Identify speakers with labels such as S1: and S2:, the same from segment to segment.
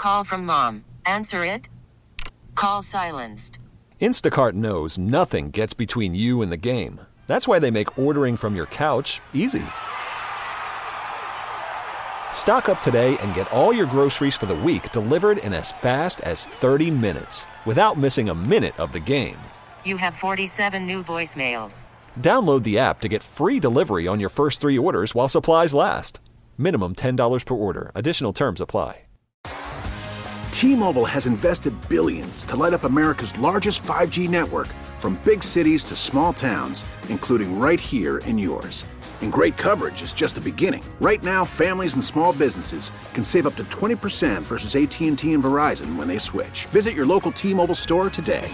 S1: Call from mom. Answer it. Call silenced.
S2: Instacart knows nothing gets between you and the game. That's why they make ordering from your couch easy. Stock up today and get all your groceries for the week delivered in as fast as 30 minutes without missing a minute of the game.
S1: You have 47 new voicemails.
S2: Download the app to get free delivery on your first 3 orders while supplies last. Minimum $10 per order. Additional terms apply.
S3: T-Mobile has invested billions to light up America's largest 5G network, from big cities to small towns, including right here in yours. And great coverage is just the beginning. Right now, families and small businesses can save up to 20% versus AT&T and Verizon when they switch. Visit your local T-Mobile store today.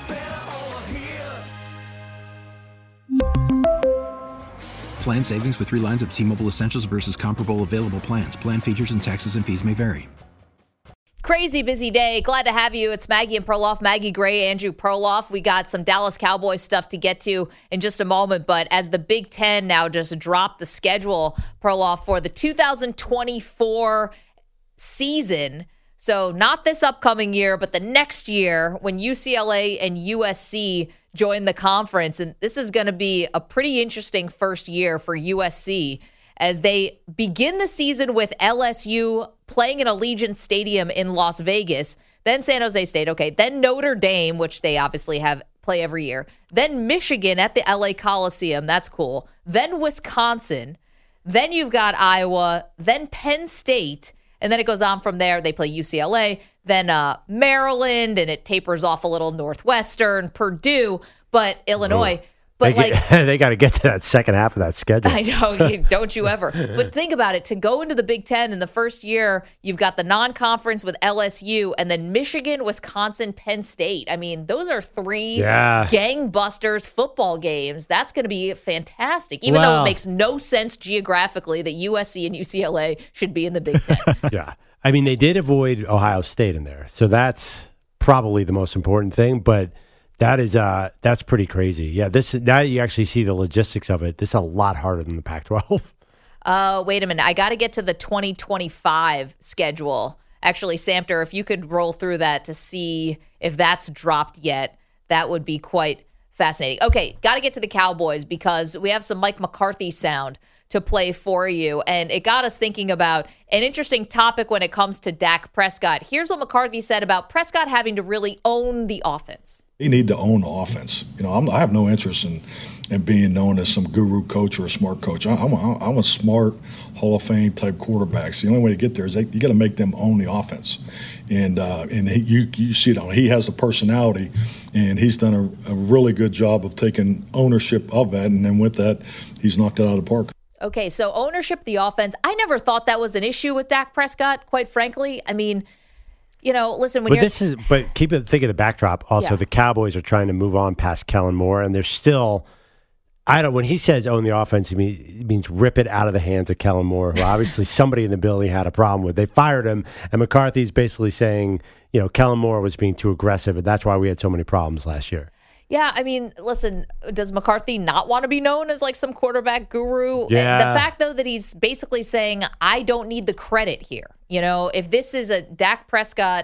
S4: Plan savings with 3 lines of T-Mobile Essentials versus comparable available plans. Plan features and taxes and fees may vary.
S5: Crazy busy day. Glad to have you. It's Maggie and Perloff. Maggie Gray, Andrew Perloff. We got some Dallas Cowboys stuff to get to in just a moment. But as the Big Ten now just dropped the schedule, Perloff, for the 2024 season, so not this upcoming year, but the next year when UCLA and USC join the conference. And this is going to be a pretty interesting first year for USC as they begin the season with LSU playing in Allegiant Stadium in Las Vegas, then San Jose State, then Notre Dame, which they obviously play every year, then Michigan at the LA Coliseum, that's cool, then Wisconsin, then you've got Iowa, then Penn State, and then it goes on from there. They play UCLA, then Maryland, and it tapers off a little Northwestern, Purdue, but Illinois. But
S6: they got to get to that second half of that schedule.
S5: I know, don't you ever. But think about it. To go into the Big Ten in the first year, you've got the non-conference with LSU, and then Michigan, Wisconsin, Penn State. I mean, those are 3 gangbusters football games. That's going to be fantastic, even though it makes no sense geographically that USC and UCLA should be in the Big Ten.
S6: Yeah. I mean, they did avoid Ohio State in there, so that's probably the most important thing, but that's pretty crazy. Yeah, now you actually see the logistics of it. This is a lot harder than the Pac-12.
S5: Wait a minute. I got to get to the 2025 schedule. Actually, Samter, if you could roll through that to see if that's dropped yet, that would be quite fascinating. Okay, got to get to the Cowboys because we have some Mike McCarthy sound to play for you. And it got us thinking about an interesting topic when it comes to Dak Prescott. Here's what McCarthy said about Prescott having to really own the offense.
S7: They need to own the offense. I have no interest in being known as some guru coach or a smart coach. I'm a smart Hall of Fame type quarterback. So the only way to get there is you got to make them own the offense. And you see it. He has the personality, and he's done a really good job of taking ownership of that. And then with that, he's knocked it out of the park.
S5: Okay, so ownership of the offense. I never thought that was an issue with Dak Prescott, quite frankly. I mean, listen,
S6: but think of the backdrop. Also, the Cowboys are trying to move on past Kellen Moore, and they're still, when he says own the offense, he means rip it out of the hands of Kellen Moore, who obviously somebody in the building had a problem with. They fired him, and McCarthy's basically saying, Kellen Moore was being too aggressive, and that's why we had so many problems last year.
S5: Yeah, I mean, listen, does McCarthy not want to be known as like some quarterback guru?
S6: Yeah.
S5: The fact, though, that he's basically saying, I don't need the credit here. If this is a Dak Prescott,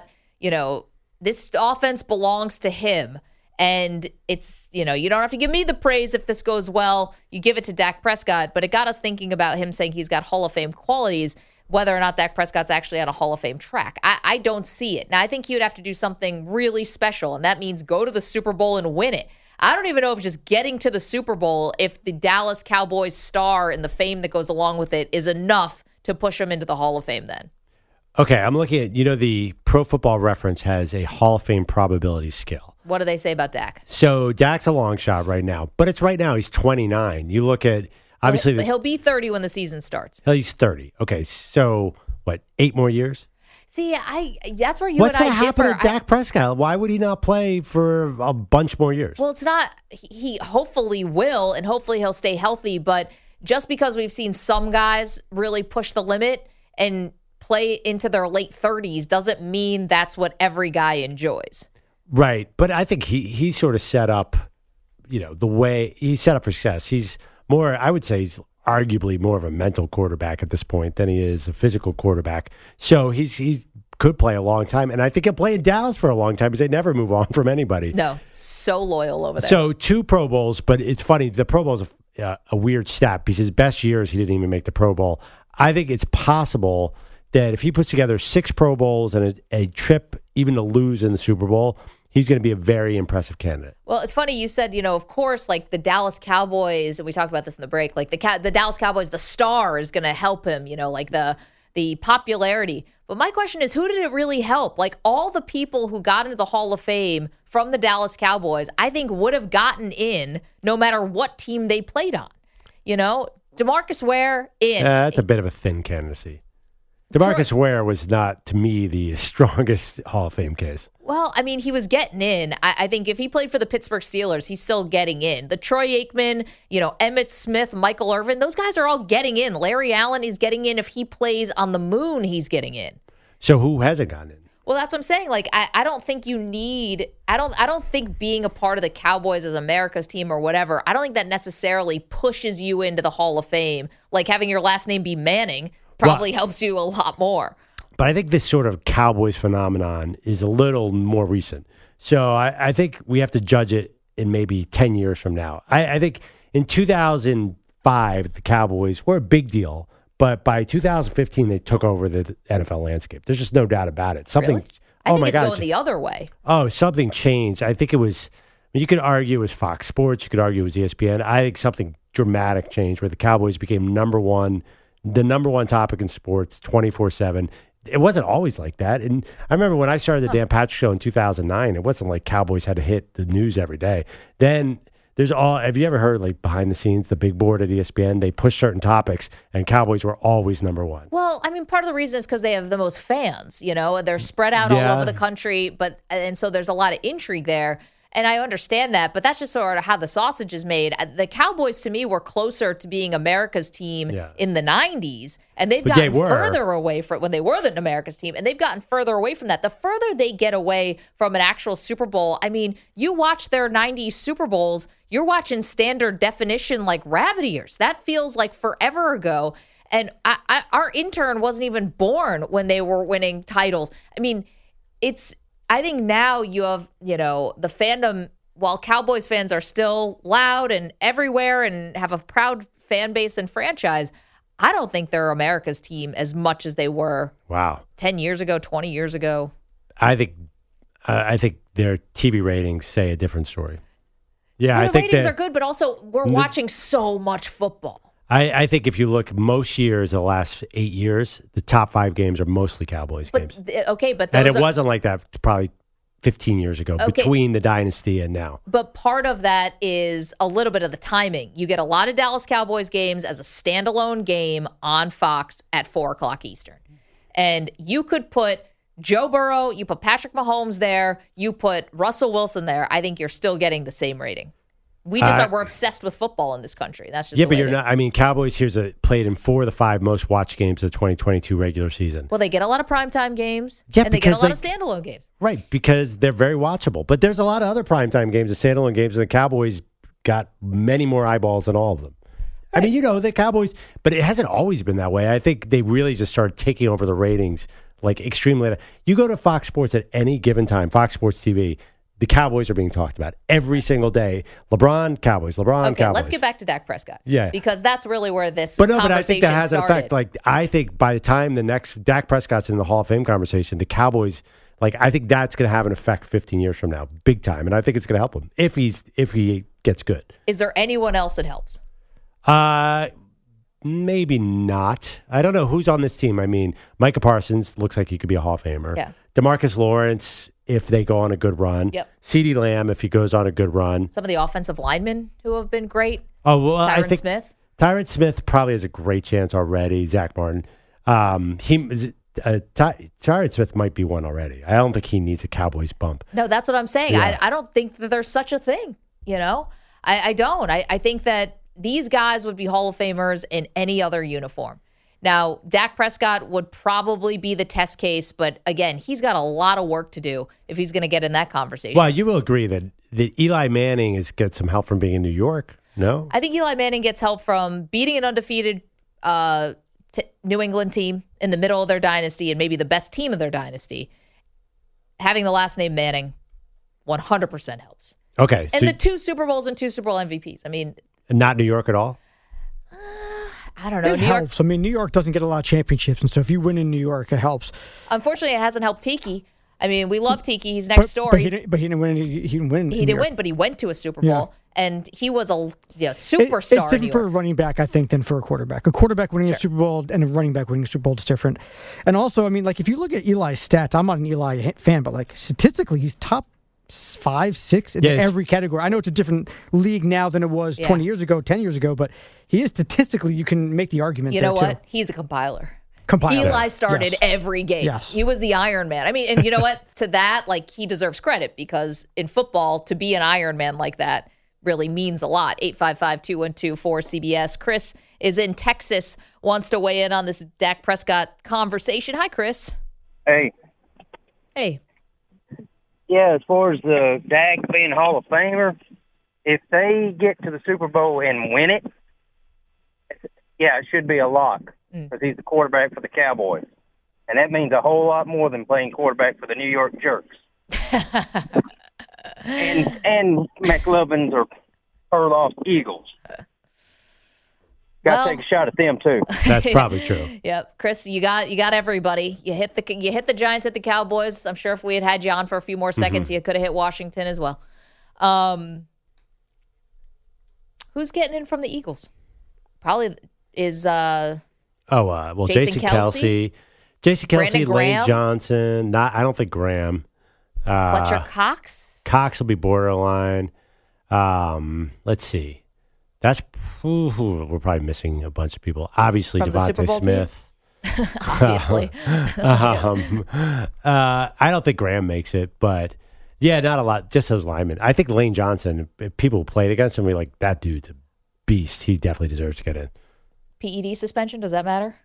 S5: this offense belongs to him. And it's, you don't have to give me the praise if this goes well. You give it to Dak Prescott. But it got us thinking about him saying he's got Hall of Fame qualities, whether or not Dak Prescott's actually on a Hall of Fame track. I don't see it. Now, I think he would have to do something really special, and that means go to the Super Bowl and win it. I don't even know if just getting to the Super Bowl, if the Dallas Cowboys star and the fame that goes along with it is enough to push him into the Hall of Fame then.
S6: Okay, I'm looking at, the Pro Football Reference has a Hall of Fame probability scale.
S5: What do they say about Dak?
S6: So Dak's a long shot right now, but it's right now. He's 29. You look at... Obviously,
S5: he'll be 30 when the season starts.
S6: He's 30. Okay, so what? 8 more years?
S5: See, that's where you
S6: What's
S5: and I
S6: going to happen
S5: differ.
S6: to Dak Prescott? Why would he not play for a bunch more years?
S5: Well, it's not. He hopefully will, and hopefully he'll stay healthy. But just because we've seen some guys really push the limit and play into their late 30s doesn't mean that's what every guy enjoys.
S6: Right, but I think he's sort of set up. The way he's set up for success. He's more, I would say he's arguably more of a mental quarterback at this point than he is a physical quarterback. So he's could play a long time. And I think he'll play in Dallas for a long time because they never move on from anybody.
S5: No, so loyal over there.
S6: So 2 Pro Bowls, but it's funny. The Pro Bowl is a weird stat because his best years, he didn't even make the Pro Bowl. I think it's possible that if he puts together 6 Pro Bowls and a trip even to lose in the Super Bowl, he's going to be a very impressive candidate.
S5: Well, it's funny you said, of course, like the Dallas Cowboys, and we talked about this in the break, like the Dallas Cowboys, the star is going to help him, like the popularity. But my question is, who did it really help? Like all the people who got into the Hall of Fame from the Dallas Cowboys, I think would have gotten in no matter what team they played on. DeMarcus Ware in.
S6: That's a bit of a thin candidacy. DeMarcus Ware was not, to me, the strongest Hall of Fame case.
S5: Well, I mean, he was getting in. I think if he played for the Pittsburgh Steelers, he's still getting in. The Troy Aikman, Emmitt Smith, Michael Irvin, those guys are all getting in. Larry Allen is getting in. If he plays on the moon, he's getting in.
S6: So who hasn't gotten in?
S5: Well, that's what I'm saying. Like, I don't think you need. I don't think being a part of the Cowboys as America's team or whatever. I don't think that necessarily pushes you into the Hall of Fame. Like having your last name be Manning probably helps you a lot more.
S6: But I think this sort of Cowboys phenomenon is a little more recent. So I think we have to judge it in maybe 10 years from now. I think in 2005, the Cowboys were a big deal. But by 2015, they took over the NFL landscape. There's just no doubt about it. Something.
S5: Really? I think it's going the other way.
S6: Oh, something changed. I think it was. You could argue it was Fox Sports. You could argue it was ESPN. I think something dramatic changed where the Cowboys became the number one topic in sports 24/7. It wasn't always like that. And I remember when I started the Dan Patrick Show in 2009, it wasn't like Cowboys had to hit the news every day. Then have you ever heard like behind the scenes, the big board at ESPN, they push certain topics and Cowboys were always number one.
S5: Well, I mean, part of the reason is because they have the most fans, and they're spread out all over the country. And so there's a lot of intrigue there. And I understand that, but that's just sort of how the sausage is made. The Cowboys, to me, were closer to being America's team in the 90s, and they've gotten further away from when they were an America's team, and they've gotten further away from that. The further they get away from an actual Super Bowl, I mean, you watch their 90s Super Bowls, you're watching standard definition like rabbit ears. That feels like forever ago. And our intern wasn't even born when they were winning titles. I mean, I think now you have, the fandom, while Cowboys fans are still loud and everywhere and have a proud fan base and franchise, I don't think they're America's team as much as they were 10 years ago, 20 years ago.
S6: I think their TV ratings say a different story. Yeah,
S5: I think the ratings are good, but also we're watching so much football.
S6: I think if you look most years, the last 8 years, the top 5 games are mostly Cowboys games.
S5: Okay, but
S6: and it wasn't like that probably 15 years ago between the dynasty and now.
S5: But part of that is a little bit of the timing. You get a lot of Dallas Cowboys games as a standalone game on Fox at 4:00 Eastern. And you could put Joe Burrow, you put Patrick Mahomes there, you put Russell Wilson there. I think you're still getting the same rating. We're obsessed with football in this country. That's just
S6: but you're not. I mean, Cowboys played in 4 of the 5 most watched games of the 2022 regular season.
S5: Well, they get a lot of primetime games, and they get a lot of standalone games.
S6: Right, because they're very watchable. But there's a lot of other primetime games and standalone games, and the Cowboys got many more eyeballs than all of them. Right. I mean, the Cowboys, but it hasn't always been that way. I think they really just started taking over the ratings like extremely late. You go to Fox Sports at any given time, Fox Sports TV, the Cowboys are being talked about every single day. LeBron, Cowboys.
S5: Okay, let's get back to Dak Prescott.
S6: Yeah.
S5: Because that's really where this
S6: But I think that has an effect. Like, I think by the time the next Dak Prescott's in the Hall of Fame conversation, the Cowboys, I think that's going to have an effect 15 years from now, big time. And I think it's going to help him if he gets good.
S5: Is there anyone else that helps?
S6: Maybe not. I don't know who's on this team. I mean, Micah Parsons looks like he could be a Hall of Famer.
S5: Yeah.
S6: DeMarcus Lawrence, if they go on a good run.
S5: Yep.
S6: CeeDee Lamb, if he goes on a good run.
S5: Some of the offensive linemen who have been great.
S6: Oh, well,
S5: Tyron
S6: I think
S5: Smith.
S6: Tyron Smith probably has a great chance already. Zach Martin. Tyron Smith might be one already. I don't think he needs a Cowboys bump.
S5: No, that's what I'm saying.
S6: Yeah.
S5: I don't think that there's such a thing. I don't. I think that these guys would be Hall of Famers in any other uniform. Now, Dak Prescott would probably be the test case, but again, he's got a lot of work to do if he's going to get in that conversation.
S6: Well, you will agree that Eli Manning gets some help from being in New York, no?
S5: I think Eli Manning gets help from beating an undefeated New England team in the middle of their dynasty and maybe the best team of their dynasty, having the last name Manning 100% helps.
S6: Okay.
S5: And the 2 Super Bowls and 2 Super Bowl MVPs. I mean,
S6: not New York at all?
S5: I don't know.
S8: It helps. I mean, New York doesn't get a lot of championships, and so if you win in New York, it helps.
S5: Unfortunately, it hasn't helped Tiki. I mean, we love Tiki. He's next door.
S8: But he didn't win. He didn't win.
S5: He didn't win, but he went to a Super Bowl, and he was a superstar.
S8: It's different for a running back, I think, than for a quarterback. A quarterback winning a Super Bowl and a running back winning a Super Bowl is different. And also, I mean, like if you look at Eli's stats, I'm not an Eli fan, but like statistically, he's top 5, 6 in every category. I know it's a different league now than it was 20 years ago, 10 years ago, but he is statistically, you can make the argument.
S5: You know what?
S8: Too.
S5: He's a compiler.
S8: Compiler.
S5: Eli started every game.
S8: Yes.
S5: He was the Iron Man. I mean, and you know what? To that, like, he deserves credit because in football, to be an Iron Man like that really means a lot. 855-212-4CBS. Chris is in Texas, wants to weigh in on this Dak Prescott conversation. Hi, Chris.
S9: Hey.
S5: Hey.
S9: Yeah, as far as the Dak being Hall of Famer, if they get to the Super Bowl and win it, yeah, it should be a lock because he's the quarterback for the Cowboys. And that means a whole lot more than playing quarterback for the New York Jerks. and McLovins or Perloff Eagles. Got to take a shot at them too.
S6: That's probably true.
S5: Yep, Chris, you got everybody. You hit the Giants, hit the Cowboys. I'm sure if we had you on for a few more seconds, you could have hit Washington as well. Who's getting in from the Eagles? Probably is
S6: Jason
S5: Kelce.
S6: Jason Kelce, Lane
S5: Graham?
S6: Johnson. I don't think Graham.
S5: Fletcher Cox.
S6: Cox will be borderline. Let's see. We're probably missing a bunch of people. Obviously,
S5: From the Super
S6: Devontae
S5: Bowl
S6: Smith.
S5: Obviously.
S6: I don't think Graham makes it, but yeah, not a lot. Just those linemen. I think Lane Johnson, if people who played against him, were like, that dude's a beast. He definitely deserves to get in.
S5: PED suspension, does that matter?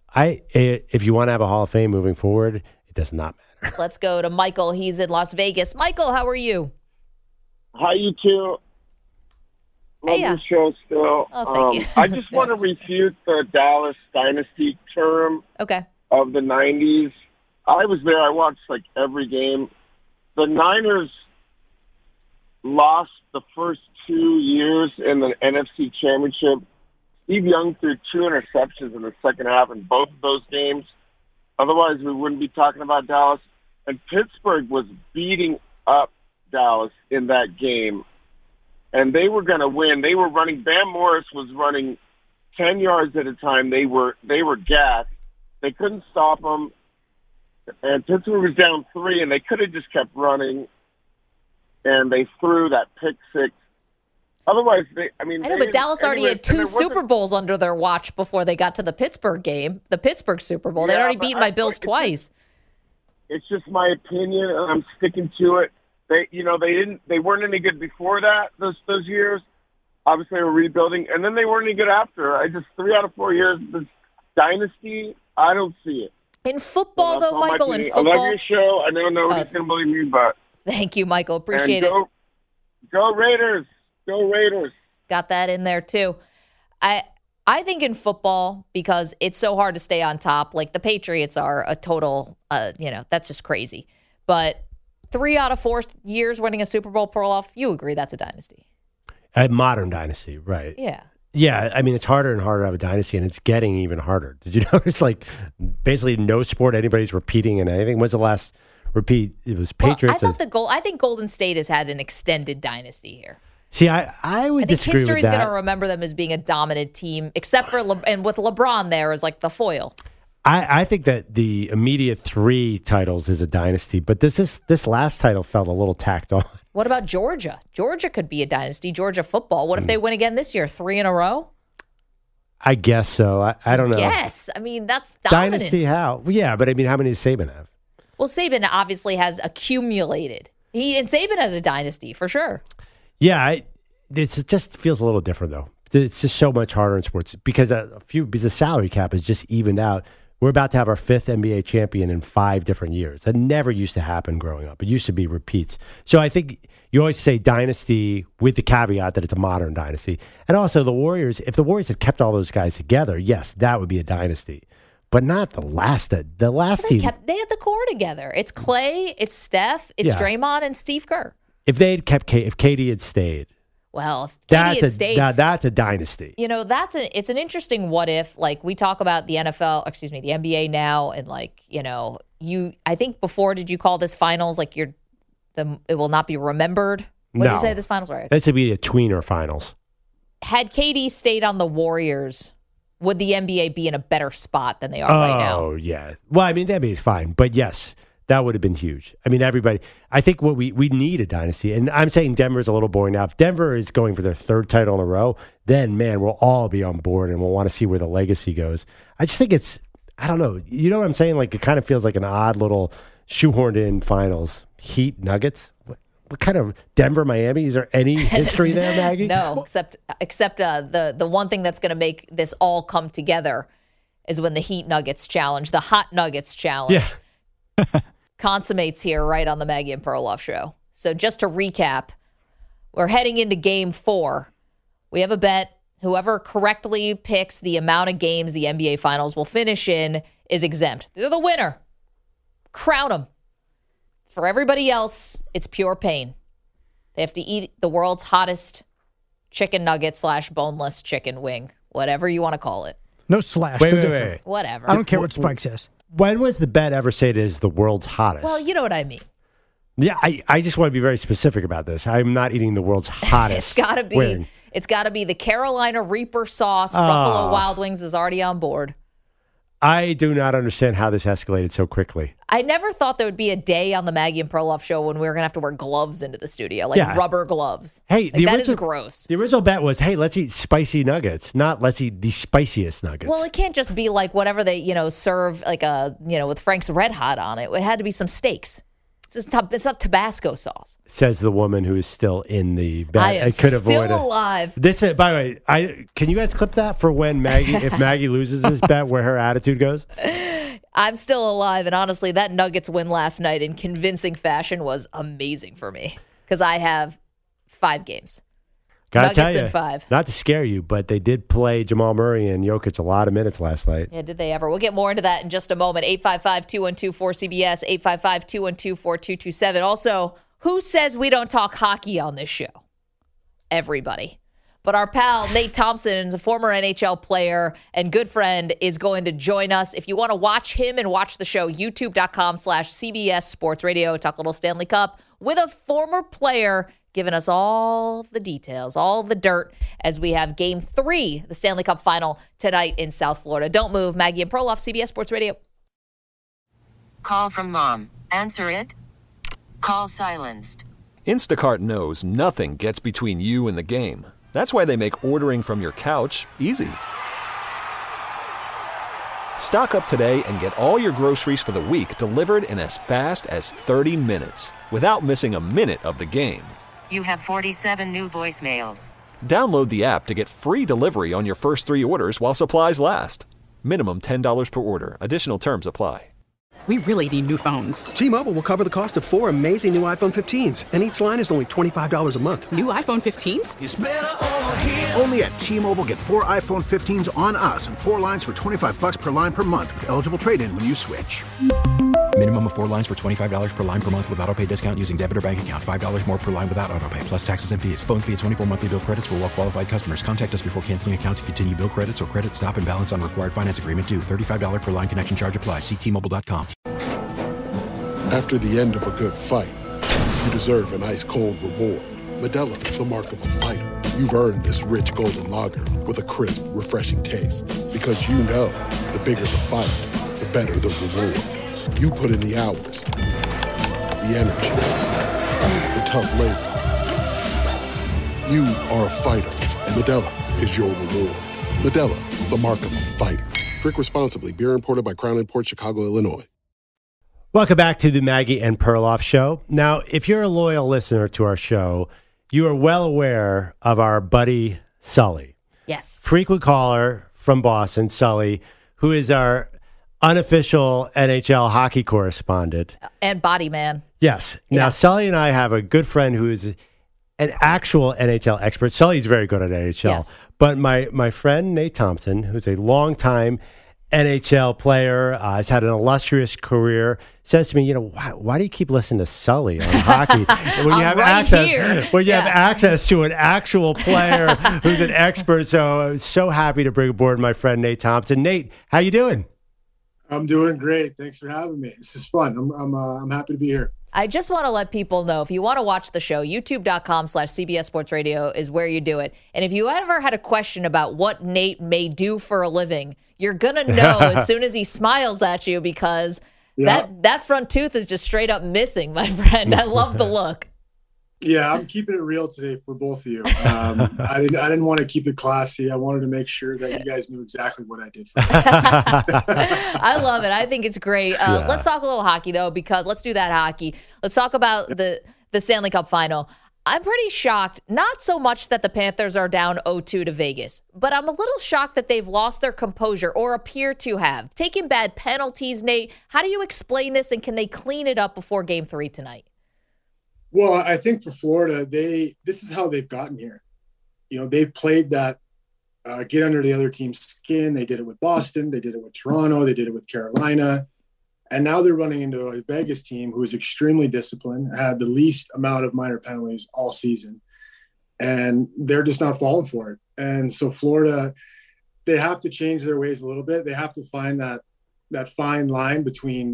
S6: If you want to have a Hall of Fame moving forward, it does not matter.
S5: Let's go to Michael. He's in Las Vegas. Michael, how are you?
S10: Hi, you two. Love your show still.
S5: Oh, thank you.
S10: I just want to refute the Dallas Dynasty term of the 90s. I was there. I watched like every game. The Niners lost the first 2 years in the NFC Championship. Steve Young threw 2 interceptions in the second half in both of those games. Otherwise, we wouldn't be talking about Dallas. And Pittsburgh was beating up Dallas in that game. And they were going to win. They were running. Van Morris was running 10 yards at a time. They were gassed. They couldn't stop them. And Pittsburgh was down 3, and they could have just kept running. And they threw that pick six. Otherwise,
S5: I know, but Dallas already had 2 Super Bowls under their watch before they got to the Pittsburgh game, the Pittsburgh Super Bowl. They'd already beaten my Bills twice.
S10: It's just my opinion, and I'm sticking to it. They weren't any good before that, those years. Obviously, they were rebuilding, and then they weren't any good after. 3 out of 4 years, this dynasty, I don't see it.
S5: In football, though, Michael, in football.
S10: I love your show. I know nobody's going to believe me, but.
S5: Thank you, Michael. Appreciate it.
S10: Go Raiders. Go Raiders.
S5: Got that in there, too. I think in football, because it's so hard to stay on top, like the Patriots are a total, that's just crazy. But 3 out of 4 years winning a Super Bowl, Perloff, you agree that's a dynasty.
S6: A modern dynasty, right.
S5: Yeah.
S6: Yeah, I mean, it's harder and harder to have a dynasty, and it's getting even harder. Did you notice, like, basically no sport anybody's repeating in anything? When's the last repeat? It was Patriots.
S5: I think Golden State has had an extended dynasty here.
S6: See, I would disagree with that.
S5: History's going to remember them as being a dominant team, except for and with LeBron there as like the foil.
S6: I think that the immediate 3 titles is a dynasty, but this last title felt a little tacked on.
S5: What about Georgia? Georgia could be a dynasty. Georgia football. What if they win again this year? 3 in a row?
S6: I guess so. I don't know.
S5: Yes. I mean, that's dominance.
S6: Dynasty how? Yeah, but I mean, how many does Saban have?
S5: Well, Saban obviously has accumulated. Saban has a dynasty for sure. Yeah,
S6: it just feels a little different though. It's just so much harder in sports because the salary cap is just evened out. we're about to have our 5th NBA champion in 5 different years. That never used to happen growing up. It used to be repeats. So I think you always say dynasty with the caveat that it's a modern dynasty. And also the Warriors, if the Warriors had kept all those guys together, yes, that would be a dynasty. But not the last team.
S5: They had the core together. It's Clay, it's Steph, it's Draymond, and Steve Kerr.
S6: If they had kept, if KD had stayed.
S5: Well, if KD had stayed.
S6: That's a dynasty.
S5: You know, it's an interesting what if. Like, we talk about the NBA now, and like, you know, I think before, did you call this finals like it will not be remembered? What did you say this finals were?
S6: This would be a tweener finals.
S5: Had KD stayed on the Warriors, would the NBA be in a better spot than they are right now?
S6: Oh, yeah. Well, I mean, the NBA is fine, but yes, that would have been huge. I mean, I think what we need a dynasty, and I'm saying Denver's a little boring now. If Denver is going for their 3rd title in a row, then, man, we'll all be on board and we'll want to see where the legacy goes. I just think I don't know. You know what I'm saying? Like, it kind of feels like an odd little shoehorned in finals. Heat, Nuggets? What kind of Denver, Miami? Is there any history there, Maggie?
S5: No, except the one thing that's going to make this all come together is when the Heat Nuggets challenge, the Hot Nuggets challenge, consummates here right on the Maggie and Perloff show. So just to recap, we're heading into Game 4. We have a bet. Whoever correctly picks the amount of games the NBA Finals will finish in is exempt. They're the winner. Crown them. For everybody else, it's pure pain. They have to eat the world's hottest chicken nugget / boneless chicken wing, whatever you want to call it.
S8: No slash.
S6: Wait.
S5: Whatever.
S8: I don't care what Spike says.
S6: When was the bet ever said is the world's hottest?
S5: Well, you know what I mean.
S6: Yeah, I just want to be very specific about this. I'm not eating the world's hottest.
S5: It's got to be the Carolina Reaper sauce. Buffalo Wild Wings is already on board.
S6: I do not understand how this escalated so quickly.
S5: I never thought there would be a day on the Maggie and Perloff show when we were going to have to wear gloves into the studio, like rubber gloves.
S6: Hey,
S5: that is gross.
S6: The original bet was, hey, let's eat spicy nuggets, not let's eat the spiciest nuggets.
S5: Well, it can't just be like whatever they, serve, like with Frank's Red Hot on it. It had to be some steaks. It's not Tabasco sauce.
S6: Says the woman who is still in the bet.
S5: I am still alive.
S6: This, by the way, can you guys clip that for when if Maggie loses this bet, where her attitude goes?
S5: I'm still alive, and honestly, that Nuggets win last night in convincing fashion was amazing for me because I have 5 games.
S6: Gotta tell you,
S5: in 5.
S6: Not to scare you, but they did play Jamal Murray and Jokic a lot of minutes last night.
S5: Yeah, did they ever? We'll get more into that in just a moment. 855-212-4CBS, 855-212-4227. Also, who says we don't talk hockey on this show? Everybody. But our pal, Nate Thompson, a former NHL player and good friend, is going to join us. If you want to watch him and watch the show, youtube.com/CBS Sports Radio. Talk a little Stanley Cup with a former player giving us all the details, all the dirt, as we have Game 3, the Stanley Cup Final, tonight in South Florida. Don't move. Maggie and Perloff, CBS Sports Radio.
S1: Call from mom. Answer it. Call silenced.
S2: Instacart knows nothing gets between you and the game. That's why they make ordering from your couch easy. Stock up today and get all your groceries for the week delivered in as fast as 30 minutes without missing a minute of the game.
S1: You have 47 new voicemails.
S2: Download the app to get free delivery on your first 3 orders while supplies last. Minimum $10 per order. Additional terms apply.
S11: We really need new phones.
S12: T-Mobile will cover the cost of 4 amazing new iPhone 15s, and each line is only $25 a month.
S11: New iPhone 15s?
S3: It's better over here. Only at T-Mobile, get 4 iPhone 15s on us and 4 lines for $25 per line per month with eligible trade-in when you switch.
S4: Minimum of 4 lines for $25 per line per month with autopay discount using debit or bank account. $5 more per line without autopay, plus taxes and fees. Phone fee at 24 monthly bill credits for well-qualified customers. Contact us before canceling account to continue bill credits or credit stop and balance on required finance agreement due. $35 per line connection charge applies. See T-Mobile.com.
S13: After the end of a good fight, you deserve an ice-cold reward. Modelo is the mark of a fighter. You've earned this rich golden lager with a crisp, refreshing taste. Because you know, the bigger the fight, the better the reward. You put in the hours, the energy, the tough labor. You are a fighter, and Modelo is your reward. Modelo, the mark of a fighter. Drink responsibly. Beer imported by Crown Imports, Chicago, Illinois.
S6: Welcome back to the Maggie and Perloff show. Now, if you're a loyal listener to our show, you are well aware of our buddy Sully.
S5: Yes.
S6: Frequent caller from Boston, Sully, who is our unofficial NHL hockey correspondent.
S5: And body man.
S6: Yes. Now, Sully and I have a good friend who is an actual NHL expert. Sully's very good at NHL. Yes. But my friend Nate Thompson, who's a longtime NHL player, has had an illustrious career, says to me, why do you keep listening to Sully on hockey when you have access to an actual player who's an expert? So I was so happy to bring aboard my friend Nate Thompson. Nate, how you doing?
S14: I'm doing great. Thanks for having me. This is fun. I'm happy to be here.
S5: I just want to let people know, if you want to watch the show, youtube.com/CBS Sports Radio is where you do it. And if you ever had a question about what Nate may do for a living, you're going to know as soon as he smiles at you, because that front tooth is just straight up missing, my friend. I love the look.
S14: Yeah, I'm keeping it real today for both of you. I didn't want to keep it classy. I wanted to make sure that you guys knew exactly what I did for you.
S5: I love it. I think it's great. Let's talk a little hockey, though, because let's do that hockey. Let's talk about the Stanley Cup final. I'm pretty shocked, not so much that the Panthers are down 0-2 to Vegas, but I'm a little shocked that they've lost their composure, or appear to have. Taking bad penalties, Nate, how do you explain this, and can they clean it up before Game 3 tonight?
S14: Well, I think for Florida, this is how they've gotten here. They've played that get under the other team's skin. They did it with Boston. They did it with Toronto. They did it with Carolina. And now they're running into a Vegas team who is extremely disciplined, had the least amount of minor penalties all season. And they're just not falling for it. And so Florida, they have to change their ways a little bit. They have to find that fine line between,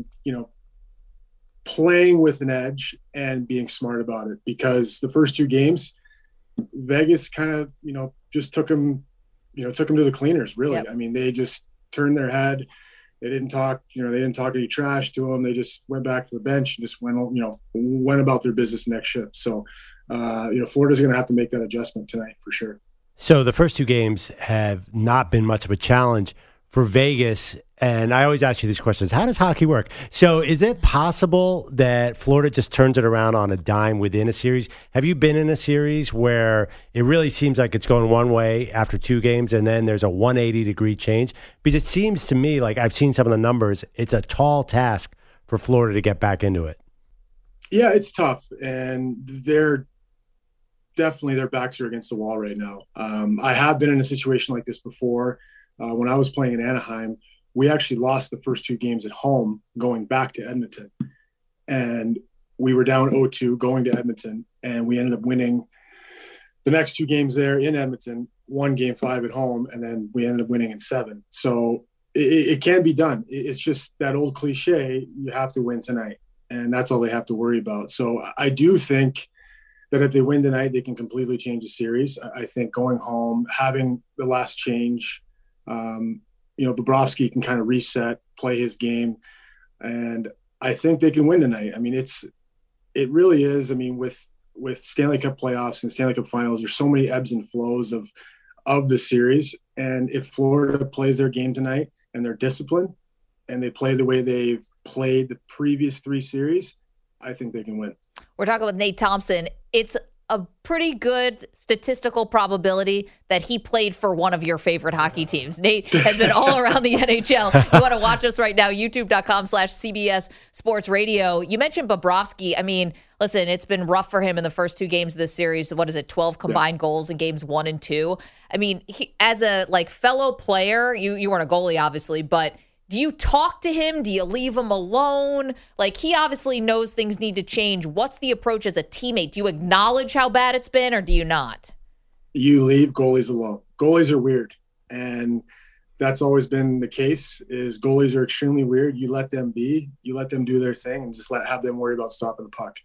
S14: playing with an edge and being smart about it, because the first two games, Vegas kind of, just took them to the cleaners, really. Yep. I mean, they just turned their head. They didn't talk, they didn't talk any trash to them. They just went back to the bench and just went about their business next shift. So, Florida's going to have to make that adjustment tonight for sure.
S6: So the first two games have not been much of a challenge for Vegas. And I always ask you these questions. How does hockey work? So is it possible that Florida just turns it around on a dime within a series? Have you been in a series where it really seems like it's going one way after two games and then there's a 180-degree change? Because it seems to me, like I've seen some of the numbers, it's a tall task for Florida to get back into it.
S14: Yeah, it's tough. And their backs are against the wall right now. I have been in a situation like this before. When I was playing in Anaheim, we actually lost the first two games at home going back to Edmonton. And we were down 0-2 going to Edmonton, and we ended up winning the next two games there in Edmonton, won Game 5 at home, and then we ended up winning in 7. So it can be done. It's just that old cliche, you have to win tonight, and that's all they have to worry about. So I do think that if they win tonight, they can completely change the series. I think going home, having the last change, Bobrovsky can kind of reset, play his game, and I think they can win tonight. I mean, it really is. I mean, with Stanley Cup playoffs and Stanley Cup finals, there's so many ebbs and flows of the series. And if Florida plays their game tonight and they're disciplined and they play the way they've played the previous three series, I think they can win.
S5: We're talking with Nate Thompson. It's a pretty good statistical probability that he played for one of your favorite hockey teams. Nate has been all around the NHL. You want to watch us right now, youtube.com/CBS Sports Radio. You mentioned Bobrovsky. I mean, listen, it's been rough for him in the first two games of this series. What is it, 12 combined goals in games 1 and 2? I mean, as a fellow player, you weren't a goalie, obviously, but do you talk to him? Do you leave him alone? He obviously knows things need to change. What's the approach as a teammate? Do you acknowledge how bad it's been, or do you not?
S14: You leave goalies alone. Goalies are weird. And that's always been the case, is goalies are extremely weird. You let them be. You let them do their thing and just have them worry about stopping the puck.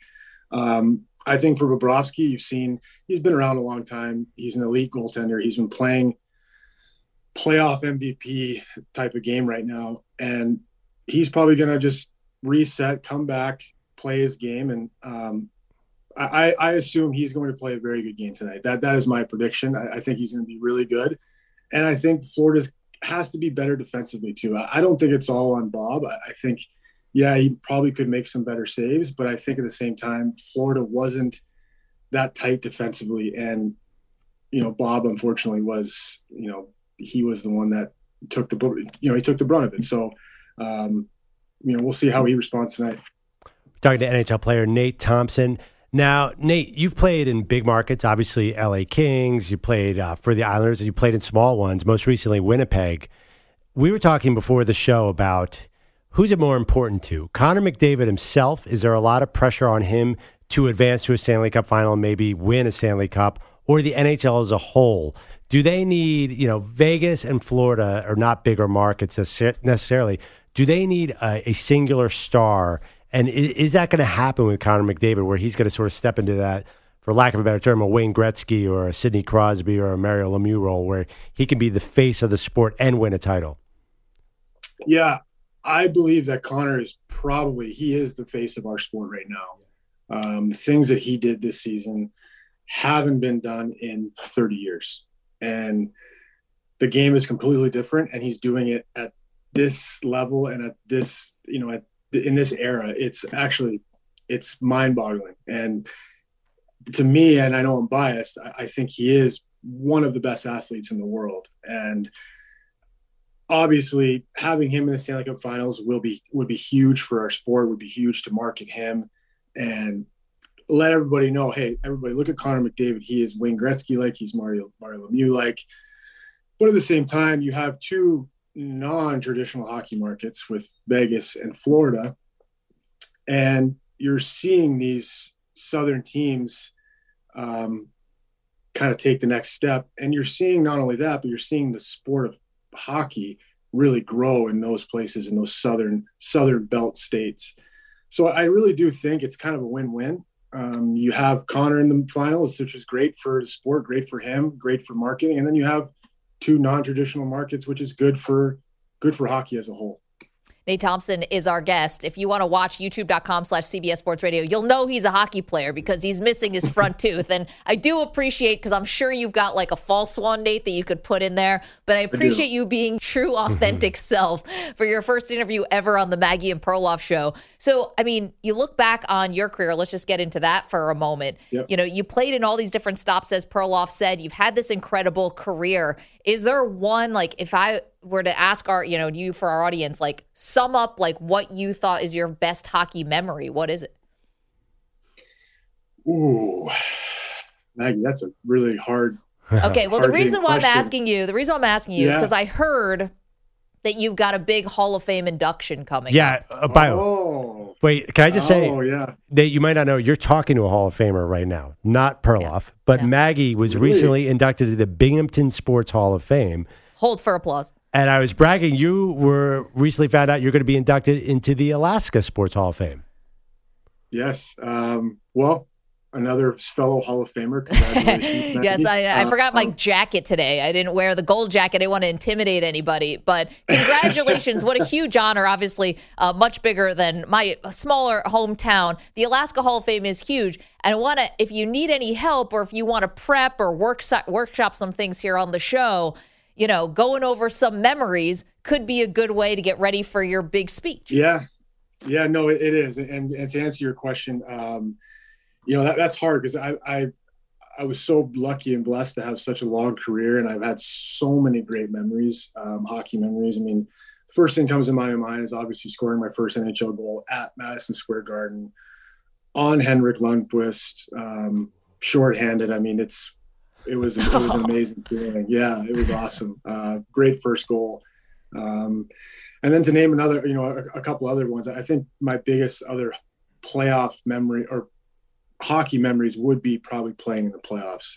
S14: I think for Bobrovsky, you've seen he's been around a long time. He's an elite goaltender. He's been playing playoff MVP type of game right now, and he's probably going to just reset, come back, play his game, and I assume he's going to play a very good game tonight. That is my prediction. I think he's going to be really good, and I think Florida has to be better defensively too. I don't think it's all on Bob. I think, yeah, he probably could make some better saves, but I think at the same time, Florida wasn't that tight defensively, and Bob unfortunately was, he was the one that took the brunt of it. So We'll see how he responds tonight.
S6: Talking to NHL player Nate Thompson. Now, Nate, you've played in big markets, obviously LA Kings. You played for the Islanders. You played in small ones, most recently Winnipeg. We were talking before the show about who's it more important to? Connor McDavid himself? Is there a lot of pressure on him to advance to a Stanley Cup final and maybe win a Stanley Cup? Or the NHL as a whole? Do they need, Vegas and Florida are not bigger markets necessarily. Do they need a singular star? And is that going to happen with Connor McDavid, where he's going to sort of step into that, for lack of a better term, a Wayne Gretzky or a Sidney Crosby or a Mario Lemieux role, where he can be the face of the sport and win a title?
S14: Yeah, I believe that Connor is he is the face of our sport right now. The things that he did this season haven't been done in 30 years. And the game is completely different, and he's doing it at this level and at this, in this era. It's mind-boggling. And to me, and I know I'm biased, I think he is one of the best athletes in the world. And obviously having him in the Stanley Cup Finals would be huge for our sport, would be huge to market him and let everybody know, hey, everybody, look at Connor McDavid. He is Wayne Gretzky-like, he's Mario Lemieux-like. But at the same time, you have two non-traditional hockey markets with Vegas and Florida, and you're seeing these Southern teams kind of take the next step. And you're seeing not only that, but you're seeing the sport of hockey really grow in those places, in those Southern belt states. So I really do think it's kind of a win-win. You have Connor in the finals, which is great for the sport, great for him, great for marketing. And then you have two non-traditional markets, which is good for hockey as a whole.
S5: Nate Thompson is our guest. If you want to watch youtube.com/CBS Sports Radio, you'll know he's a hockey player because he's missing his front tooth. And I do appreciate, because I'm sure you've got like a false one, Nate, that you could put in there. But I appreciate you being true, authentic self for your first interview ever on the Maggie and Perloff show. So, I mean, you look back on your career. Let's just get into that for a moment. Yep. You played in all these different stops, as Perloff said. You've had this incredible career. Is there one, like, if I were to ask you for our audience, like, sum up like what you thought is your best hockey memory, what is it?
S14: Ooh, Maggie, that's a really hard.
S5: Okay, well, the reason why I'm asking you is because I heard that you've got a big Hall of Fame induction coming.
S6: Yeah, wait, can I just say that you might not know, you're talking to a Hall of Famer right now, not Perloff, but Maggie was recently inducted to the Binghamton Sports Hall of Fame.
S5: Hold for applause.
S6: And I was bragging, you were recently found out you're going to be inducted into the Alaska Sports Hall of Fame.
S14: Yes. Well, another fellow Hall of Famer. Congratulations.
S5: Yes, I forgot my jacket today. I didn't wear the gold jacket. I didn't want to intimidate anybody. But congratulations. What a huge honor. Obviously, much bigger than my smaller hometown. The Alaska Hall of Fame is huge. And if you need any help, or if you want to prep or workshop some things here on the show, going over some memories could be a good way to get ready for your big speech.
S14: Yeah, no, it is. And to answer your question, that's hard, because I was so lucky and blessed to have such a long career, and I've had so many great memories, hockey memories. I mean, the first thing comes to my mind is obviously scoring my first NHL goal at Madison Square Garden on Henrik Lundqvist, shorthanded. I mean, it was an amazing feeling. Yeah, it was awesome. Great first goal. And then to name another, a couple other ones, I think my biggest other playoff memory or hockey memories would be probably playing in the playoffs.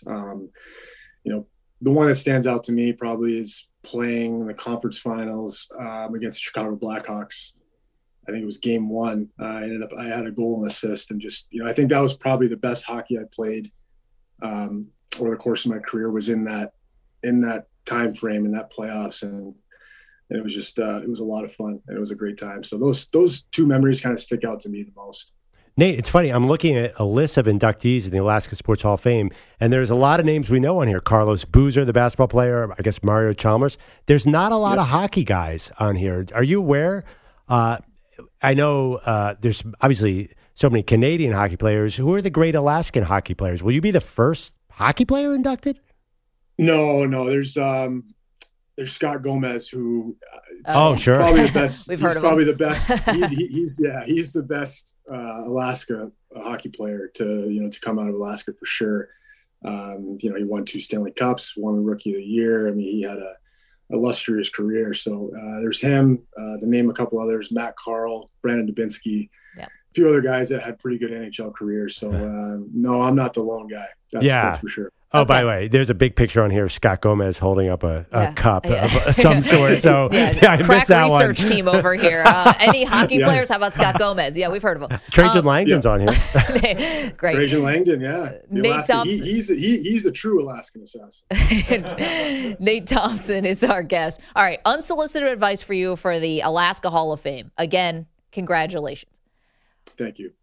S14: The one that stands out to me probably is playing in the conference finals against the Chicago Blackhawks. I think it was game 1. I had a goal and assist, and just, I think that was probably the best hockey I played over the course of my career, was in that time frame, in that playoffs. And it was just, it was a lot of fun. And it was a great time. So those two memories kind of stick out to me the most.
S6: Nate, it's funny. I'm looking at a list of inductees in the Alaska Sports Hall of Fame, and there's a lot of names we know on here. Carlos Boozer, the basketball player, I guess Mario Chalmers. There's not a lot of hockey guys on here. Are you aware? I know there's obviously so many Canadian hockey players. Who are the great Alaskan hockey players? Will you be the first hockey player inducted?
S14: No. There's there's Scott Gomez, who
S6: sure,
S14: probably the best.
S5: We've heard of
S14: probably
S5: him.
S14: the best. He's the best Alaska hockey player to come out of Alaska for sure. He won 2 Stanley Cups, won Rookie of the Year. I mean, he had a illustrious career. So there's him. To name a couple others: Matt Carl, Brandon Dubinsky. A few other guys that had pretty good NHL careers. So no, I'm not the lone guy. That's for sure.
S6: Oh, by the way, there's a big picture on here of Scott Gomez holding up a cup of some sort. So, I missed that one.
S5: Research team over here. Any hockey players? How about Scott Gomez? Yeah, we've heard of him.
S6: Trajan Langdon's on here.
S5: Great.
S14: Trajan Langdon,
S5: Nate Thompson.
S14: He's the true Alaskan assassin.
S5: Nate Thompson is our guest. All right, unsolicited advice for you for the Alaska Hall of Fame. Again, congratulations.
S14: Thank you.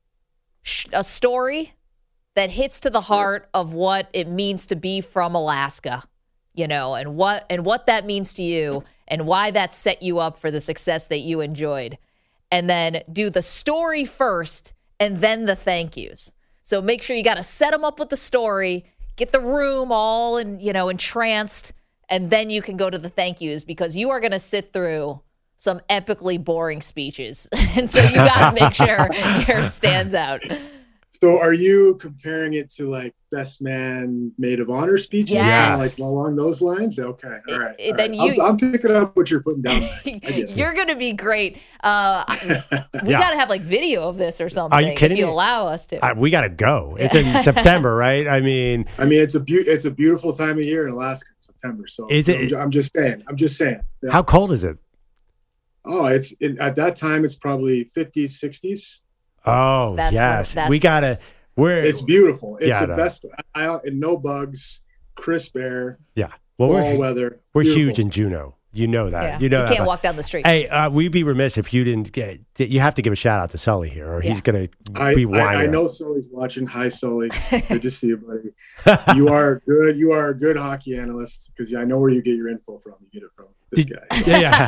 S5: A story that hits to the heart of what it means to be from Alaska, and what that means to you and why that set you up for the success that you enjoyed. And then do the story first and then the thank yous. So make sure you got to set them up with the story, get the room all entranced, and then you can go to the thank yous, because you are going to sit through some epically boring speeches. And so you got to make sure yours stands out.
S14: So are you comparing it to like best man maid of honor speeches?
S5: Yes.
S14: Like along those lines? Okay. All right.
S5: Then
S14: I'm picking up what you're putting down.
S5: You're going to be great. We got to have like video of this or something.
S6: Are you kidding
S5: if you
S6: me?
S5: allow us to.
S6: We got to go. It's in September, right? I mean,
S14: it's a beautiful time of year in Alaska in September. So
S6: is it?
S14: I'm just saying. Yeah.
S6: How cold is it?
S14: Oh, at that time it's probably 50s, 60s.
S6: Oh, yes. We gotta.
S14: It's beautiful. It's the best. And no bugs, crisp air.
S6: Yeah.
S14: Fall weather.
S6: We're huge in Juneau. You know that.
S5: Yeah.
S6: You know
S5: you can't walk down the street.
S6: Hey, we'd be remiss if you didn't get. You have to give a shout out to Sully here, or he's gonna be whining.
S14: I know Sully's watching. Hi, Sully. Good to see you, buddy. You are good. You are a good hockey analyst, because I know where you get your info from. You get it from this guy.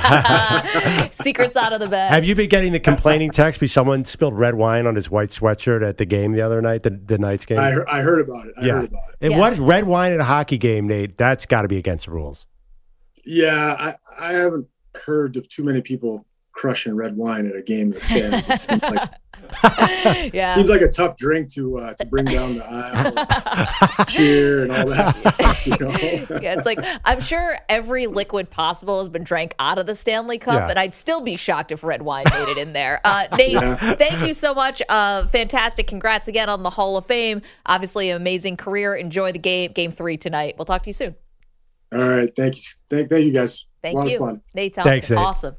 S6: Yeah.
S5: Secrets out of the bag.
S6: Have you been getting the complaining text because someone spilled red wine on his white sweatshirt at the game the other night, the Knights game?
S14: I heard about it. I heard about it.
S6: And what is red wine at a hockey game, Nate? That's got to be against the rules.
S14: Yeah, I haven't heard of too many people crushing red wine at a game in the stands. It seems like, seems like a tough drink to bring down the aisle, cheer, and all that stuff.
S5: Yeah, it's like, I'm sure every liquid possible has been drank out of the Stanley Cup, and I'd still be shocked if red wine made it in there. Nate, thank you so much. Fantastic. Congrats again on the Hall of Fame. Obviously, an amazing career. Enjoy the game 3 tonight. We'll talk to you soon.
S14: All right. Thank you. Thank you, guys.
S5: Thank
S14: a lot
S5: you.
S14: of fun.
S5: Nate Thompson.
S6: Thanks, Nate.
S5: Awesome.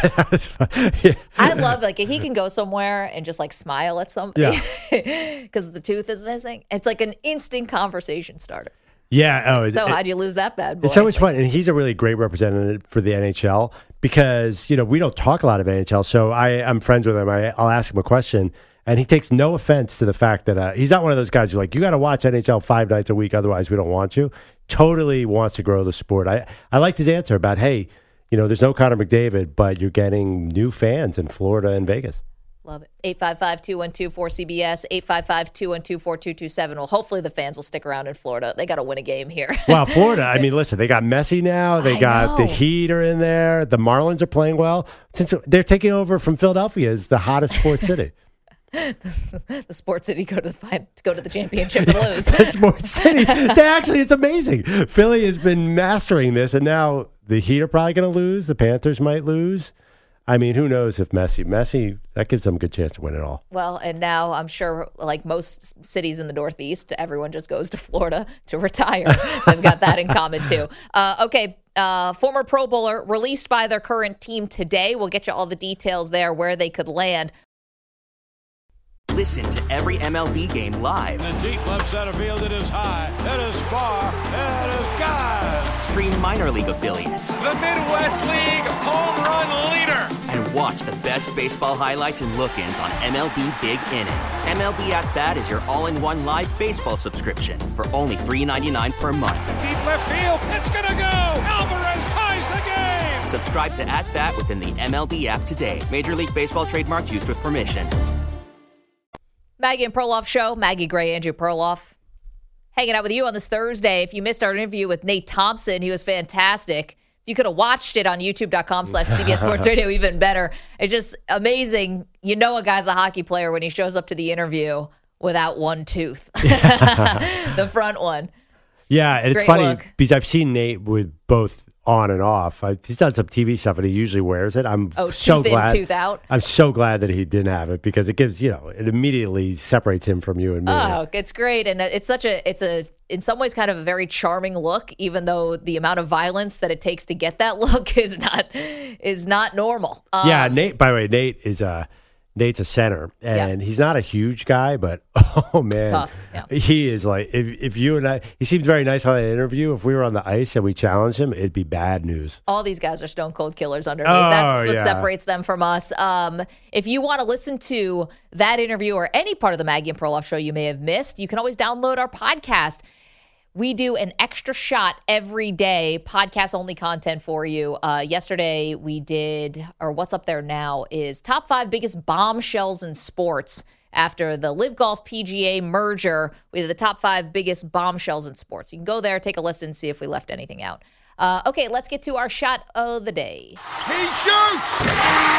S5: I love, like, if he can go somewhere and just like smile at somebody because the tooth is missing. It's like an instant conversation starter.
S6: Yeah.
S5: So how'd you lose that bad boy?
S6: It's so much fun. And he's a really great representative for the NHL because, we don't talk a lot of NHL. So I'm friends with him. I'll ask him a question. And he takes no offense to the fact that he's not one of those guys who's like, you got to watch NHL 5 nights a week. Otherwise, we don't want you. Totally wants to grow the sport. I liked his answer about, hey, there's no Connor McDavid, but you're getting new fans in Florida and Vegas.
S5: Love it. 855-212-4CBS, 855-212-4227. Well, hopefully the fans will stick around in Florida. They got to win a game here.
S6: Well, Florida, listen, they got Messi now. They got the Heat are in there. The Marlins are playing well. Since they're taking over from Philadelphia as the hottest sports city.
S5: The sports city go to the championship and lose.
S6: The sports city. It's amazing. Philly has been mastering this, and now the Heat are probably going to lose. The Panthers might lose. Who knows if Messi, that gives them a good chance to win it all.
S5: Well, and now I'm sure, like most cities in the Northeast, everyone just goes to Florida to retire. So they've got that in common too. Okay. Former Pro Bowler released by their current team today. We'll get you all the details there, where they could land.
S15: Listen to every MLB game live.
S16: In the deep left center field, it is high, it is far, it is gone.
S15: Stream minor league affiliates.
S16: The Midwest League home run leader.
S15: And watch the best baseball highlights and look-ins on MLB Big Inning. MLB At Bat is your all-in-one live baseball subscription for only $3.99 per month.
S16: Deep left field, it's gonna go. Alvarez ties the game.
S15: Subscribe to At Bat within the MLB app today. Major League Baseball trademarks used with permission.
S5: Maggie and Perloff Show. Maggie Gray, Andrew Perloff, hanging out with you on this Thursday. If you missed our interview with Nate Thompson, he was fantastic. you could have watched it on youtube.com/CBS Sports Radio, even better. It's just amazing. You know a guy's a hockey player when he shows up to the interview without one tooth, the front one.
S6: Yeah, and it's
S5: Great
S6: funny
S5: look.
S6: because I've seen Nate with both on and off. He's done some TV stuff, and he usually wears it. I'm so
S5: tooth
S6: glad.
S5: in, tooth out.
S6: I'm so glad that he didn't have it because it gives, it immediately separates him from you and me.
S5: Oh, it's great, and it's in some ways kind of a very charming look, even though the amount of violence that it takes to get that look is not normal.
S6: Yeah, Nate. By the way, Nate's a center, and he's not a huge guy, but oh man,
S5: tough. Yeah.
S6: He is like if you and I. He seems very nice on the interview. If we were on the ice and we challenged him, it'd be bad news.
S5: All these guys are stone cold killers underneath. That's what separates them from us. If you want to listen to that interview or any part of the Maggie and Perloff show you may have missed, you can always download our podcast. We do an extra shot every day, podcast-only content for you. Yesterday we did, or what's up there now, is top 5 biggest bombshells in sports. After the Live Golf PGA merger, we did the top 5 biggest bombshells in sports. You can go there, take a listen, see if we left anything out. Okay, let's get to our shot of the day.
S16: He shoots! He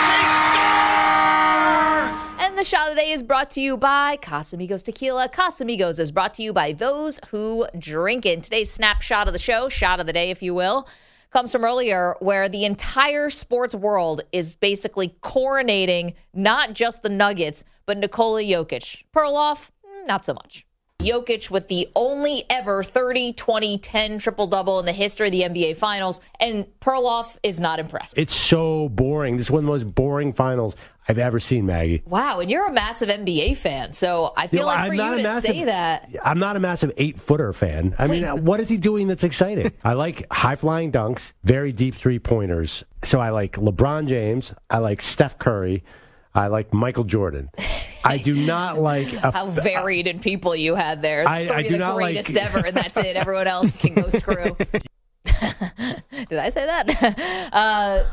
S16: scores!
S5: And the shot of the day is brought to you by Casamigos Tequila. Casamigos is brought to you by those who drink it. Today's snapshot of the show, shot of the day, if you will, comes from earlier where the entire sports world is basically coronating not just the Nuggets, but Nikola Jokic. Perloff, not so much. Jokic with the only ever 30-20-10 triple-double in the history of the NBA Finals, and Perloff is not impressed.
S6: It's so boring. This is one of the most boring finals I've ever seen, Maggie.
S5: Wow, and you're a massive NBA fan, so I feel like for you to say that.
S6: I'm not a massive 8-footer fan. I mean, what is he doing that's exciting? I like high-flying dunks, very deep three-pointers. So I like LeBron James. I like Steph Curry. I like Michael Jordan. I do not like...
S5: How varied in people you had there.
S6: I do not like...
S5: greatest ever, and that's it. Everyone else can go screw. Did I say that?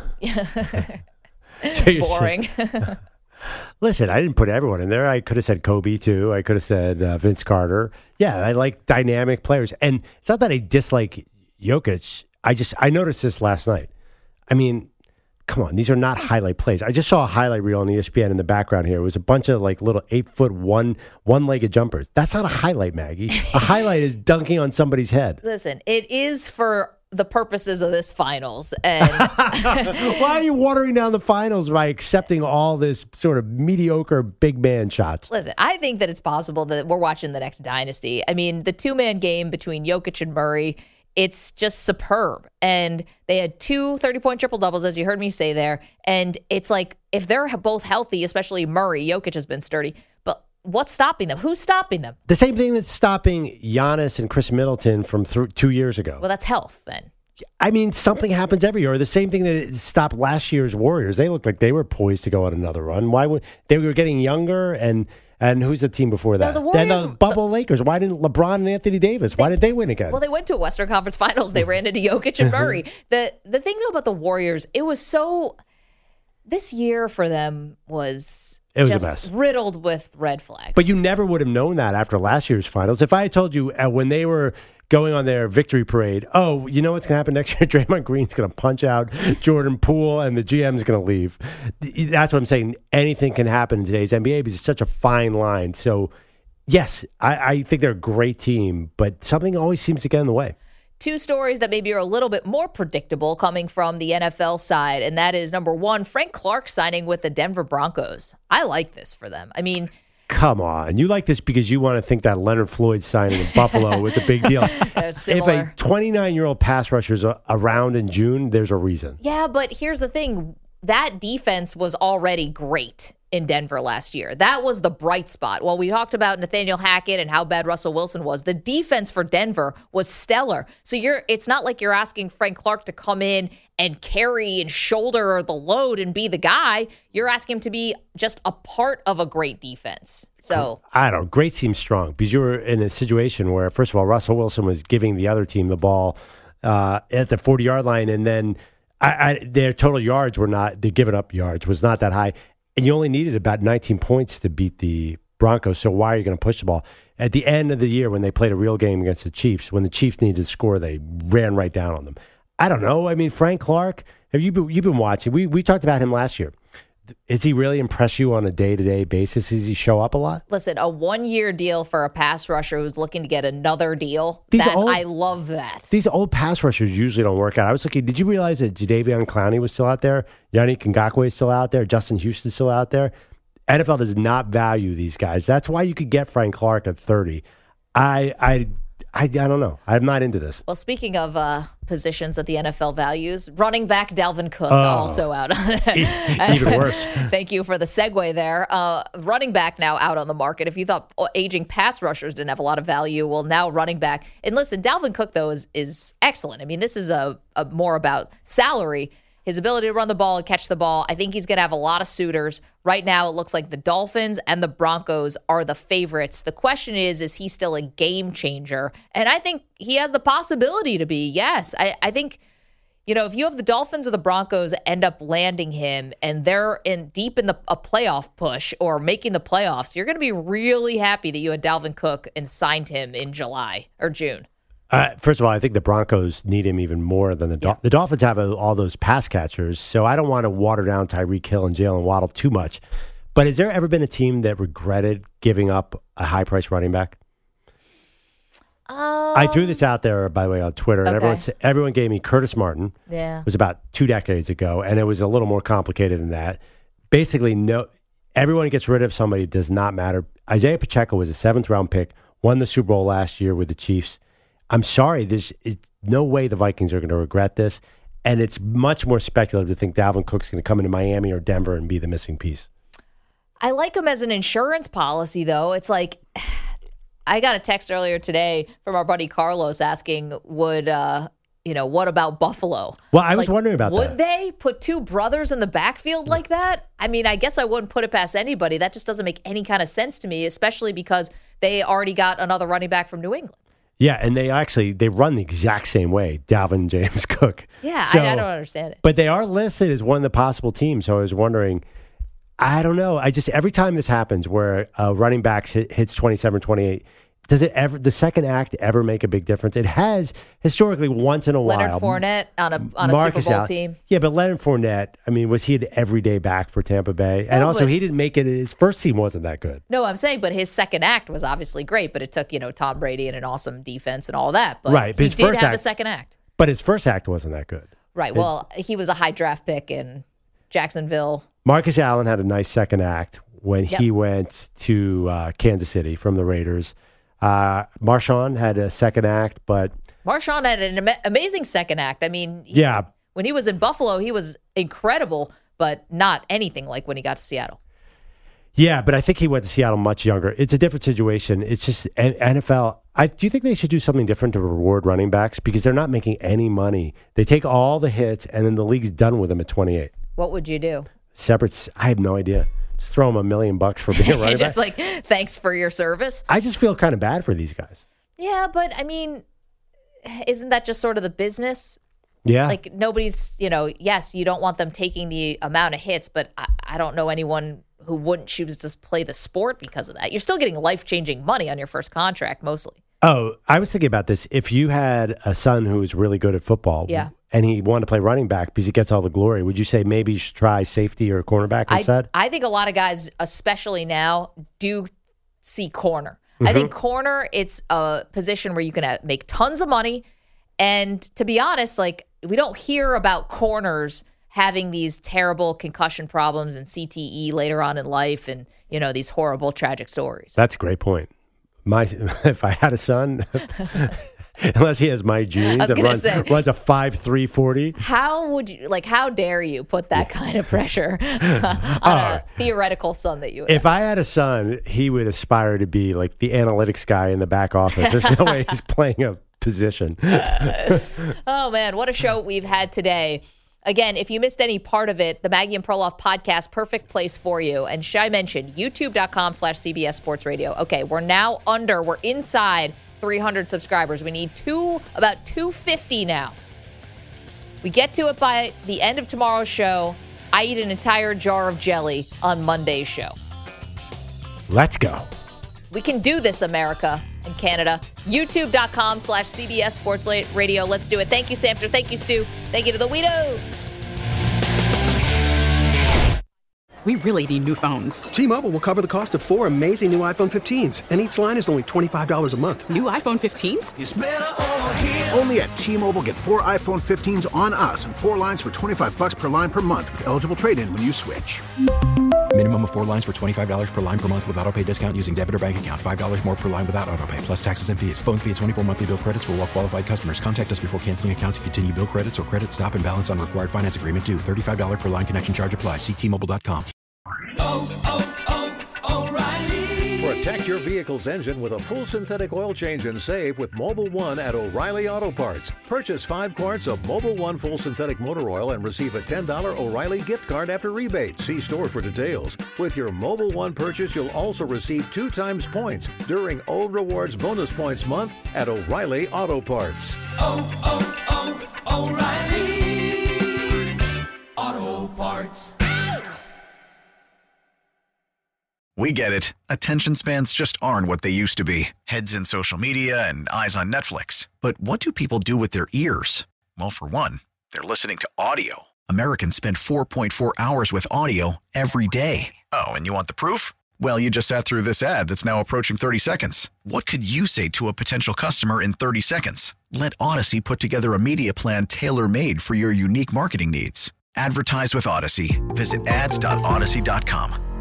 S5: Boring.
S6: Listen, I didn't put everyone in there. I could have said Kobe, too. I could have said Vince Carter. Yeah, I like dynamic players. And it's not that I dislike Jokic. I noticed this last night. I mean... Come on, these are not highlight plays. I just saw a highlight reel on ESPN in the background here. It was a bunch of like little 8-foot one-legged jumpers. That's not a highlight, Maggie. A highlight is dunking on somebody's head.
S5: Listen, it is for the purposes of this finals. And
S6: why are you watering down the finals by accepting all this sort of mediocre big man shots?
S5: Listen, I think that it's possible that we're watching the next dynasty. I mean, the two-man game between Jokic and Murray, it's just superb. And they had 2 30-point triple-doubles, as you heard me say there. And it's like, if they're both healthy, especially Murray, Jokic has been sturdy, but what's stopping them? Who's stopping them?
S6: The same thing that's stopping Giannis and Chris Middleton from 2 years ago.
S5: Well, that's health then.
S6: I mean, something happens every year. The same thing that stopped last year's Warriors. They looked like they were poised to go on another run. Why would they were getting younger and who's the team before that?
S5: No, the Warriors,
S6: then the bubble Lakers. Why didn't LeBron and Anthony Davis? Why didn't they win again?
S5: Well, they went to a Western Conference Finals. They ran into Jokic and Murray. The thing though about the Warriors, it was so. This year for them was
S6: just
S5: a
S6: mess,
S5: riddled with red flags.
S6: But you never would have known that after last year's finals. If I had told you when they were going on their victory parade, oh, you know what's going to happen next year? Draymond Green's going to punch out Jordan Poole and the GM's going to leave. That's what I'm saying. Anything can happen in today's NBA because it's such a fine line. So, yes, I think they're a great team, but something always seems to get in the way.
S5: 2 stories that maybe are a little bit more predictable coming from the NFL side, and that is, number 1, Frank Clark signing with the Denver Broncos. I like this for them. I mean,
S6: come on. You like this because you want to think that Leonard Floyd signing in Buffalo was a big deal. If a 29-year-old pass rusher is around in June, there's a reason.
S5: Yeah, but here's the thing. That defense was already great in Denver last year. That was the bright spot. Well, we talked about Nathaniel Hackett and how bad Russell Wilson was. The defense for Denver was stellar. So it's not like you're asking Frank Clark to come in and carry and shoulder the load and be the guy. You're asking him to be just a part of a great defense. So
S6: I don't know. Great seems strong because you were in a situation where, first of all, Russell Wilson was giving the other team the ball at the 40-yard line, and then their total yards were not, the given up yards was not that high. And you only needed about 19 points to beat the Broncos. So why are you going to push the ball? At the end of the year, when they played a real game against the Chiefs, when the Chiefs needed to score, they ran right down on them. I don't know. I mean, Frank Clark, you've been watching. We talked about him last year. Is he really impress you on a day-to-day basis? Does he show up a lot?
S5: Listen, a 1-year deal for a pass rusher who's looking to get another deal. I love that.
S6: These old pass rushers usually don't work out. I was looking, did you realize that Jadeveon Clowney was still out there? Yannick Ngakoue is still out there? Justin Houston's still out there? NFL does not value these guys. That's why you could get Frank Clark at 30. I don't know. I'm not into this.
S5: Well, speaking of positions that the NFL values, running back Dalvin Cook also out.
S6: Even worse.
S5: Thank you for the segue there. Running back now out on the market. If you thought aging pass rushers didn't have a lot of value, well, now running back. And listen, Dalvin Cook, though, is excellent. I mean, this is a more about salary. His ability to run the ball and catch the ball, I think he's going to have a lot of suitors. Right now, it looks like the Dolphins and the Broncos are the favorites. The question is he still a game changer? And I think he has the possibility to be, yes. I think, if you have the Dolphins or the Broncos end up landing him and they're deep in a playoff push or making the playoffs, you're going to be really happy that you had Dalvin Cook and signed him in July or June.
S6: First of all, I think the Broncos need him even more than the Dolphins. The Dolphins have all those pass catchers, so I don't want to water down Tyreek Hill and Jalen Waddle too much. But has there ever been a team that regretted giving up a high-priced running back? I threw this out there, by the way, on Twitter, and everyone gave me Curtis Martin.
S5: Yeah.
S6: It was about 2 decades ago, and it was a little more complicated than that. Basically, everyone gets rid of somebody. It does not matter. Isaiah Pacheco was a 7th-round pick, won the Super Bowl last year with the Chiefs. I'm sorry, there's no way the Vikings are going to regret this, and it's much more speculative to think Dalvin Cook's going to come into Miami or Denver and be the missing piece.
S5: I like him as an insurance policy, though. It's like, I got a text earlier today from our buddy Carlos asking, what about Buffalo?
S6: Well, I was wondering about that.
S5: Would they put 2 brothers in the backfield like that? I mean, I guess I wouldn't put it past anybody. That just doesn't make any kind of sense to me, especially because they already got another running back from New England.
S6: Yeah, and they run the exact same way, Dalvin, James, Cook.
S5: Yeah, so, I don't understand it.
S6: But they are listed as one of the possible teams, so I was wondering, I don't know. Every time this happens where a running back hits 27, 28, does the second act ever make a big difference? It has historically once in a while.
S5: Leonard Fournette on a Super Bowl team.
S6: Yeah, but Leonard Fournette, I mean, was he an everyday back for Tampa Bay? And also, he didn't make it. His first team wasn't that good.
S5: No, I'm saying, but his second act was obviously great. But it took Tom Brady and an awesome defense and all that. But
S6: right,
S5: but he did have a second act.
S6: But his first act wasn't that good.
S5: Right. Well, he was a high draft pick in Jacksonville.
S6: Marcus Allen had a nice second act when he went to Kansas City from the Raiders. Marshawn had a second act, but
S5: Marshawn had an amazing second act. I mean, when he was in Buffalo, he was incredible, but not anything like when he got to Seattle.
S6: Yeah, but I think he went to Seattle much younger. It's a different situation. It's just NFL. Do you think they should do something different to reward running backs? Because they're not making any money. They take all the hits, and then the league's done with them at 28.
S5: What would you do?
S6: I have no idea. Just throw them $1 million for being a running
S5: just
S6: back.
S5: Like, thanks for your service.
S6: I just feel kind of bad for these guys.
S5: Yeah, but I mean, isn't that just sort of the business?
S6: Yeah.
S5: Like nobody's, yes, you don't want them taking the amount of hits, but I don't know anyone who wouldn't choose to play the sport because of that. You're still getting life-changing money on your first contract, mostly.
S6: Oh, I was thinking about this. If you had a son who was really good at football and he wanted to play running back because he gets all the glory, would you say maybe you should try safety or cornerback instead?
S5: I think a lot of guys, especially now, do see corner. Mm-hmm. I think corner, it's a position where you can make tons of money. And to be honest, we don't hear about corners having these terrible concussion problems and CTE later on in life and, these horrible, tragic stories.
S6: That's a great point. If I had a son, unless he has my genes and runs a 5.3 40.
S5: How dare you put that kind of pressure on a theoretical son that you would
S6: If I had a son, he would aspire to be like the analytics guy in the back office. There's no way he's playing a position.
S5: Oh, man, what a show we've had today. Again, if you missed any part of it, the Maggie and Perloff podcast, perfect place for you. And should I mention, youtube.com/CBS Sports Radio. Okay, we're inside 300 subscribers. We need about 250 now. We get to it by the end of tomorrow's show. I eat an entire jar of jelly on Monday's show.
S6: Let's go.
S5: We can do this, America and Canada. YouTube.com/CBS Sports Radio. Let's do it. Thank you, Samter. Thank you, Stu. Thank you to the Weedo.
S11: We really need new phones.
S12: T-Mobile will cover the cost of 4 amazing new iPhone 15s, and each line is only $25 a month.
S11: New iPhone 15s?
S3: It's better over here. Only at T-Mobile, get 4 iPhone 15s on us and 4 lines for $25 per line per month with eligible trade-in when you switch.
S4: Minimum of 4 lines for $25 per line per month with autopay discount using debit or bank account. $5 more per line without autopay, plus taxes and fees. Phone fee at 24 monthly bill credits for well-qualified customers. Contact us before canceling account to continue bill credits or credit stop and balance on required finance agreement due. $35 per line connection charge applies. See T-Mobile.com.
S17: O'Reilly. Protect your vehicle's engine with a full synthetic oil change and save with Mobil 1 at O'Reilly Auto Parts. Purchase 5 quarts of Mobil 1 full synthetic motor oil and receive a $10 O'Reilly gift card after rebate. See store for details. With your Mobil 1 purchase, you'll also receive 2 times points during O Rewards Bonus Points Month at O'Reilly Auto Parts.
S18: O'Reilly Auto Parts.
S19: We get it. Attention spans just aren't what they used to be. Heads in social media and eyes on Netflix. But what do people do with their ears? Well, for one, they're listening to audio. Americans spend 4.4 hours with audio every day. Oh, and you want the proof? Well, you just sat through this ad that's now approaching 30 seconds. What could you say to a potential customer in 30 seconds? Let Odyssey put together a media plan tailor-made for your unique marketing needs. Advertise with Odyssey. Visit ads.odyssey.com.